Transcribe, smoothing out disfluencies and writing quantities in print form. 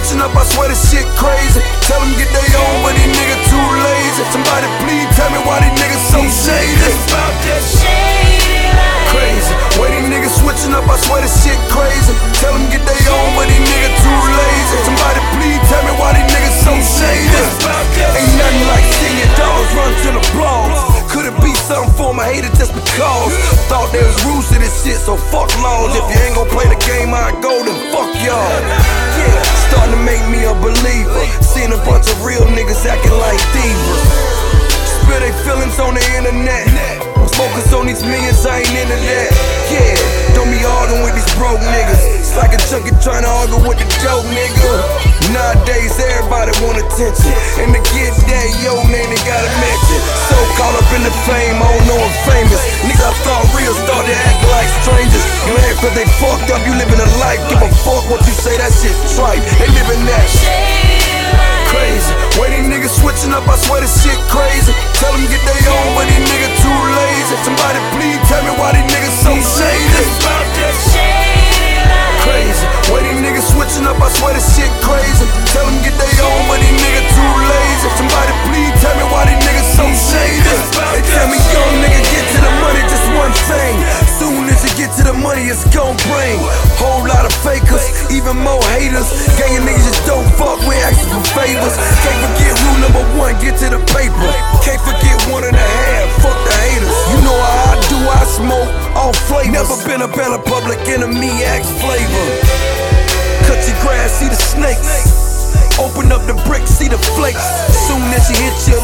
switching up, I swear this shit crazy. Tell them get they own, but these niggas too lazy. Somebody please tell me why these niggas so shady. About that shady life. Crazy, way these niggas switching up, I swear this shit crazy. Tell them get they own, but these niggas too lazy. Somebody please tell me why these niggas so shady. Ain't nothing like seeing your dogs run to the blogs. Could it be something for my haters just because? Thought there was rules to this shit, so fuck laws. If you ain't gon' play the game, I go, then fuck y'all. Yeah, starting to make me a believer. Seeing a bunch of real niggas acting like divas. Spill they feelings on the internet. Focus on these millions, I ain't into that. Yeah, don't be arguing with these broke niggas. It's like a junkie trying to argue with the dope nigga. Nowadays, everybody want attention. And to get that, yo, name they gotta mention. So caught up in the fame, I don't know I'm famous. Niggas I thought real started acting like strangers. You ain't cause they fucked up, you living a life. Give a fuck what you say, that shit trite. They living that crazy. Way these niggas switching up, I swear this shit crazy. Tell them get they own, but these niggas too lazy. Somebody please tell me why these niggas so shady. Crazy. Way these niggas switching up, I swear this shit crazy. Tell them get they own, but these niggas too lazy. Somebody please tell me why these niggas so shady. They tell me young nigga get to the money, just one thing. Soon as you get to the money, it's gon' bring whole lot of fakers, even more haters. Gang of niggas just don't fuck with asking for favors. Can't forget rule number one, get to the paper. Can't forget 1.5, fuck the haters. You know how I do, I smoke all flavors. Never been a better public enemy, axe flavor. Cut your grass, see the snakes. Open up the bricks, see the flakes. Soon as you hit your